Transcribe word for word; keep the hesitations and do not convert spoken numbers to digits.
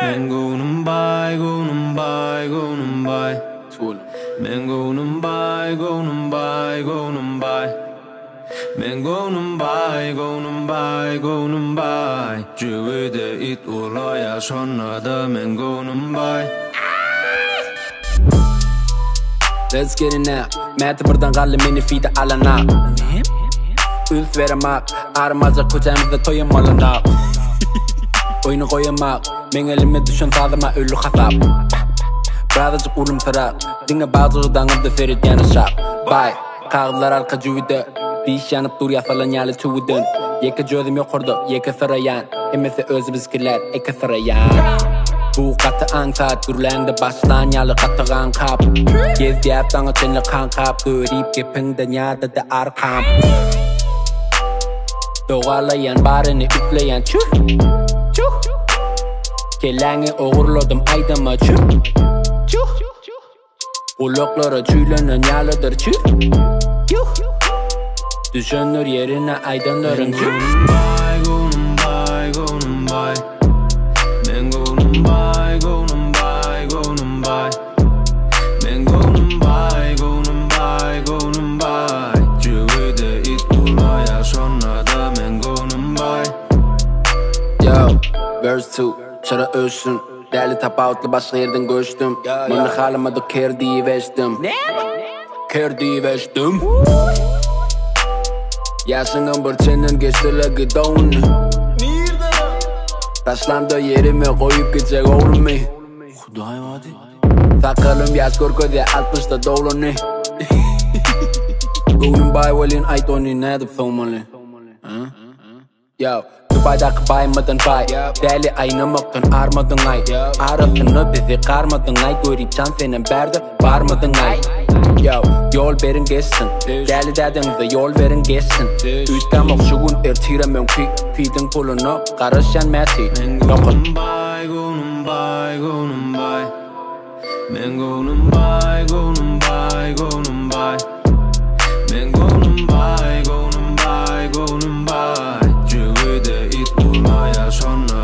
Men gonum bay, gonum bay, gonum bay. Men gonum bay, gonum bay, gonum bay. Men gonum bay, gonum bay, gonum bay. Cüvede it olaya sonra da men gonum bay. Let's get it now. Mäti buradan kalli meni fide alana. Üf veremek, armaca kucağımızda toyamalınak. Oyunu koyamak, men elime düşen sadıma ölü hasap. Birazcık ulum sırak, dinle bazıdan da ferit yanışak. Bay, kağıtlar arka cüvide. Diş yanıp dur yasalan yalı çuvidin. Yeke gözüm yokurdu, yeke sırayan. Emesi özü bizkiler, eke sırayan. Bu katı an saat gürlendi başlan yalı katıgan kap. Gez diyap dağın çenli kan kap. Dörip gepingden yada da arkam. Doğalayan barını üfleyen çüf çüf. Kelleğini oğurladım aydıma çüf çüf. Kulaklara çüylenen yalıdır çüf yuh. Düşünür yerine aydınların çüf. Bay, gonum bay, gonum bay. Men gonum bay, gonum bay, gonum bay. Men gonum bay, gonum bay, gonum bay. Cüvede it olaya sonra da men gonum bay. Yo, verse two, şara ölsün. Değerli tapavutlu başka yerden göçtüm. Bana halıma da ker diyiveştim. Ker diyiveştim. Yaşının bir çenen geçtiler doğunu. Taşlandı yerime koyup gidecek oğlum. Kudayım hadi. Sakalım yaş korkuda altmışta dolanı. Gonum bay velin aytoni ne edip soğumalı. Yo, Dubai'daki baymadın bay. Deli aynamaktan armadın ay. Arasını bizi karmadın ay. Görüp can senin berdi varmadın ay. Yo, yol verin geçsin. Deli dedinize yol verin geçsin. Üstten okşuğun ertiremem ki. Fidin pulunu karışan meti. Men gonum bay, gonum bay, gonum bay. Men gonum bay, gonum bay, gonum bay. Men gonum bay, gonum bay, gonum bay. Cüvede it olaya sonra